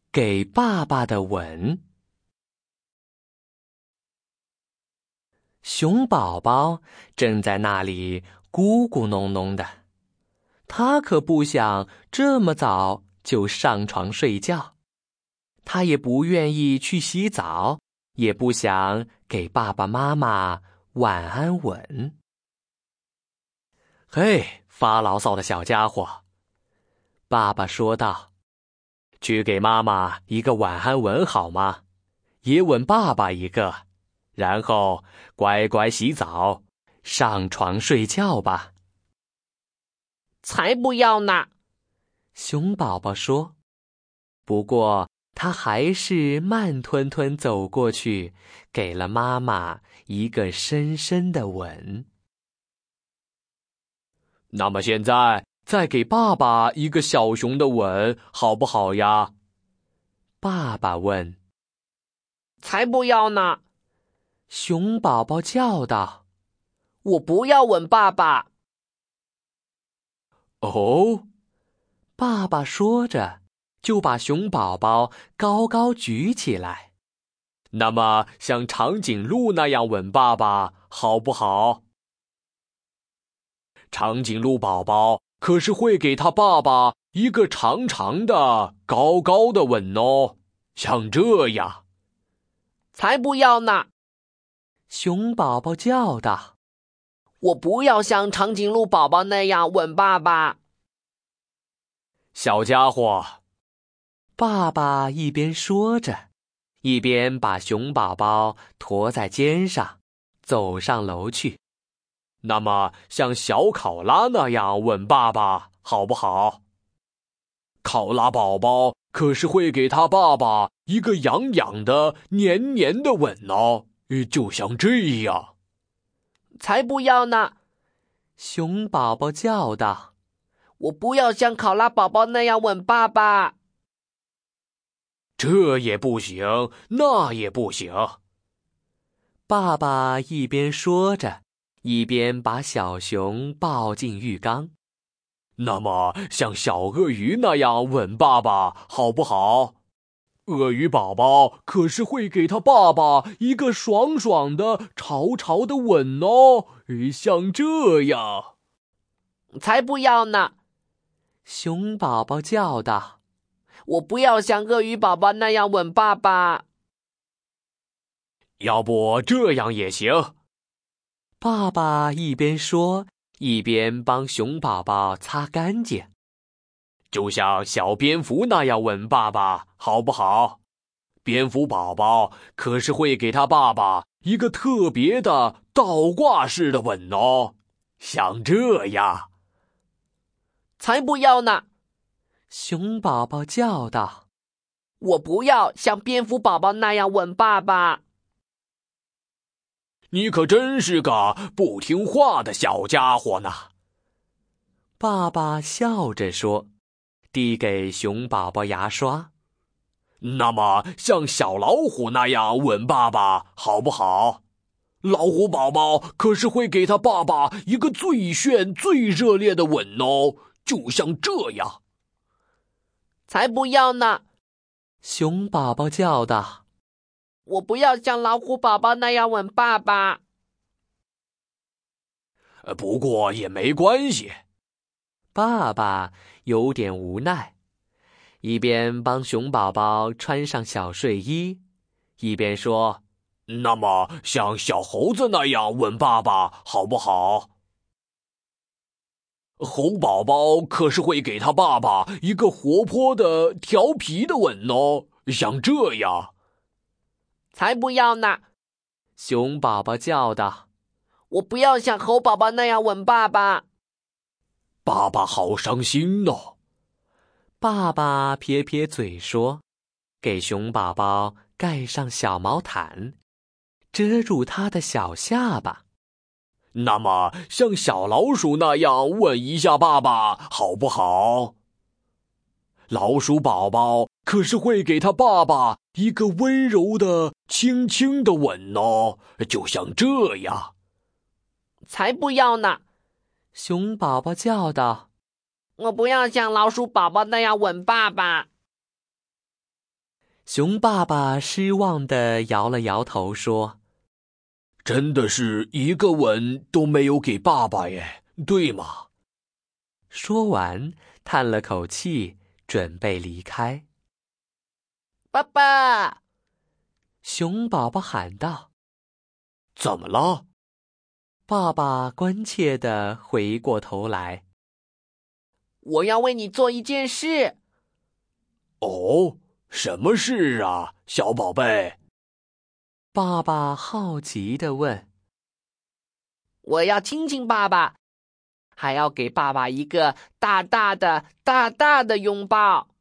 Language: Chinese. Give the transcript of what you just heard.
给爸爸的吻。熊宝宝正在那里咕咕哝哝的，他可不想这么早就上床睡觉，他也不愿意去洗澡，也不想给爸爸妈妈晚安吻。嘿，发牢骚的小家伙，爸爸说道，去给妈妈一个晚安吻好吗？也吻爸爸一个，然后乖乖洗澡，上床睡觉吧。 才不要呢！ 熊宝宝说，不过他还是慢吞吞走过去，给了妈妈一个深深的吻。那么现在再给爸爸一个小熊的吻，好不好呀？爸爸问。 才不要呢！ 熊宝宝叫道：“ 我不要吻爸爸。” 哦，爸爸说着，就把熊宝宝高高举起来。那么，像长颈鹿那样吻爸爸，好不好？长颈鹿宝宝可是会给他爸爸一个长长的、高高的吻哦，像这样。 才不要呢！ 熊宝宝叫道：“ 我不要像长颈鹿宝宝那样吻爸爸。” 小家伙，爸爸一边说着，一边把熊宝宝驮在肩上，走上楼去。那么，像小考拉那样吻爸爸，好不好？考拉宝宝可是会给他爸爸一个痒痒的、黏黏的吻哦，就像这样。 才不要呢！ 熊宝宝叫道：“ 我不要像考拉宝宝那样吻爸爸。” 这也不行，那也不行。爸爸一边说着，一边把小熊抱进浴缸。那么，像小鳄鱼那样吻爸爸，好不好？鳄鱼宝宝可是会给他爸爸一个爽爽的、潮潮的吻哦，像这样。 才不要呢！ 熊宝宝叫道：“ 我不要像鳄鱼宝宝那样吻爸爸。” 要不这样也行。爸爸一边说，一边帮熊宝宝擦干净，就像小蝙蝠那样吻爸爸，好不好？蝙蝠宝宝可是会给他爸爸一个特别的倒挂式的吻哦，像这样。 才不要呢！ 熊宝宝叫道：“ 我不要像蝙蝠宝宝那样吻爸爸。” 你可真是个不听话的小家伙呢！爸爸笑着说，递给熊宝宝牙刷。那么，像小老虎那样吻爸爸，好不好？老虎宝宝可是会给他爸爸一个最炫、最热烈的吻哦，就像这样。 才不要呢！ 熊宝宝叫道：“ 我不要像老虎宝宝那样吻爸爸。” 不过也没关系。爸爸有点无奈，一边帮熊宝宝穿上小睡衣，一边说：“那么像小猴子那样吻爸爸，好不好？”猴宝宝可是会给他爸爸一个活泼的、调皮的吻哦，像这样。 才不要呢！ 熊宝宝叫道：“ 我不要像猴宝宝那样吻爸爸。” 爸爸好伤心哦。爸爸撇撇嘴说，给熊宝宝盖上小毛毯，遮住他的小下巴。那么，像小老鼠那样吻一下爸爸，好不好？老鼠宝宝可是会给他爸爸一个温柔的、轻轻的吻哦，就像这样。 才不要呢！ 熊宝宝叫道：“ 我不要像老鼠宝宝那样吻爸爸。” 熊爸爸失望地摇了摇头说：“ 真的是一个吻都没有给爸爸耶，对吗？” 说完，叹了口气，准备离开。 爸爸！ 熊宝宝喊道：“ 怎么了？” 爸爸关切地回过头来：“ 我要为你做一件事。”“ 哦，什么事啊，小宝贝？” 爸爸好奇地问。 “我要亲亲爸爸，还要给爸爸一个大大的拥抱。”